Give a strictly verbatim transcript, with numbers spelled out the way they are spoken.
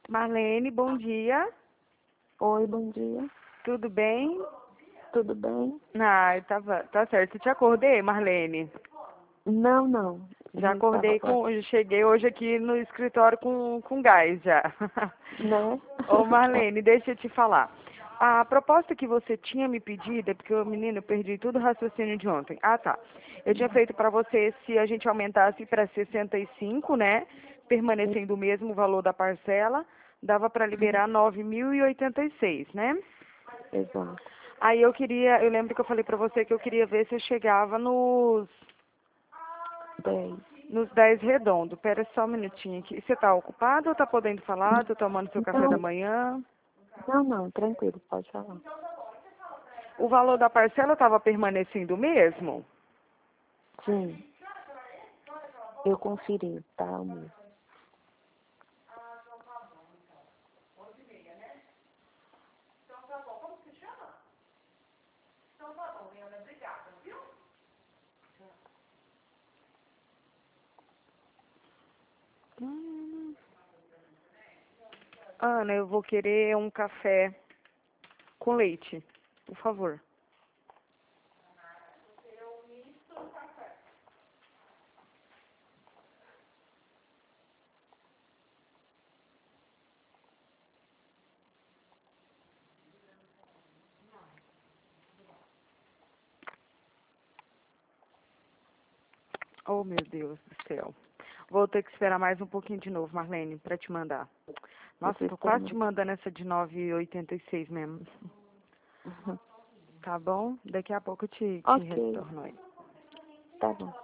Marlene, bom dia. Oi, bom dia. Tudo bem? Tudo bem? Ah, tava, tá certo. Eu te acordei, Marlene? Não, não. Já Não estava acordei pra... com. Eu cheguei hoje aqui no escritório com, com gás já. Né? Ô, Marlene, deixa eu te falar. A proposta que você tinha me pedido, é porque, menino, eu perdi tudo o raciocínio de ontem. Ah, tá. Eu tinha feito para você se a gente aumentasse para sessenta e cinco, né? Permanecendo o mesmo valor da parcela, dava para liberar nove mil e oitenta e seis, né? Exato. Aí eu queria, eu lembro que eu falei pra você que eu queria ver se eu chegava nos Dez. nos dez redondo. Pera só um minutinho aqui. Você tá ocupado ou tá podendo falar? Tô tomando seu café da Não, manhã. não, não, tranquilo, pode falar. O valor da parcela estava permanecendo o mesmo? Sim, eu conferi, tá, amor? Hum. Ana, eu vou querer um café com leite, por favor. Oh, meu Deus do céu. Vou ter que esperar mais um pouquinho de novo, Marlene, para te mandar. Eu Nossa, tô tô quase te esperando. mandando essa de nove e oitenta e seis mesmo. Uhum. Tá bom? Daqui a pouco eu te, te Ok, retorno aí. tá bom.